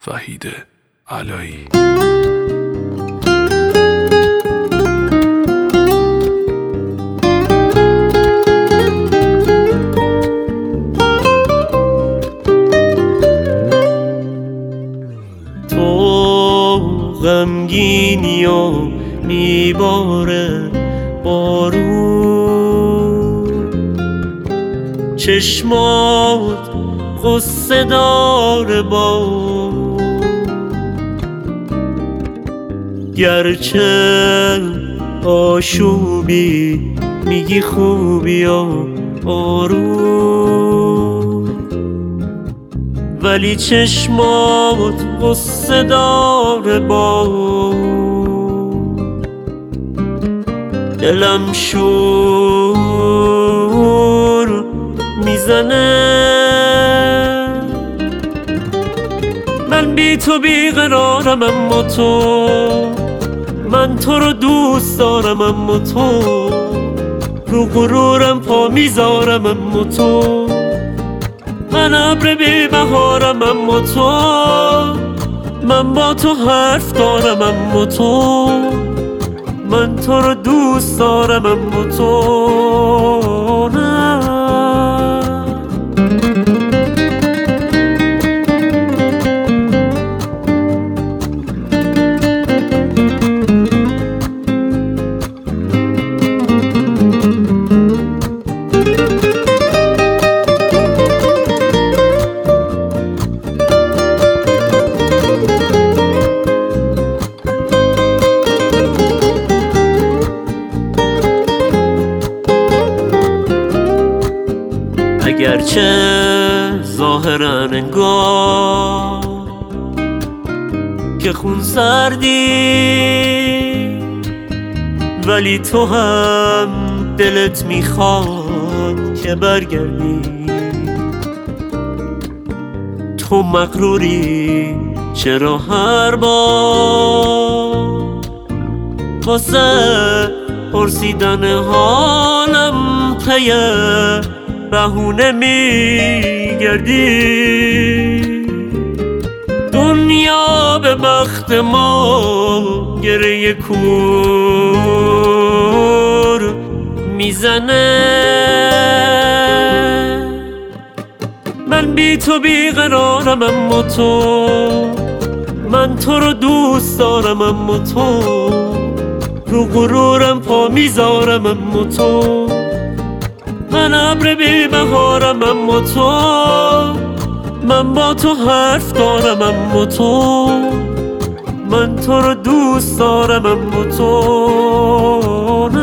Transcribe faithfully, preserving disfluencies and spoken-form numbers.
وحید علایی. تو غمگینی و میباره بارون، چشمات قصه داره با گرچه آشوبی میگی خوبی و آروم، ولی چشمات قصه داره با دلم شور میزنه. من بی تو بیقرارم اما تو، من تو رو دوست دارم اما تو رو غرورم پا میذارم اما تو، من ابر بی بهارم اما تو، من با تو حرف دارم اما تو، من تو رو دوست دارم اما تو نه. اگرچه ظاهرا انگار که خون سردی، ولی تو هم دلت میخواد که برگردی. تو مغروری چرا هر بار واسه پرسیدن حالم پیه بهونه میگردی؟ دنیا به بخت ما گره کور میزنه. من بی تو بیقرارم اما تو، من تو رو دوست دارم اما تو رو غرورم پا میذارم اما تو، من ابر بی بهارم اما تو، من با تو حرف دارم اما تو، من تو رو دوست دارم اما تو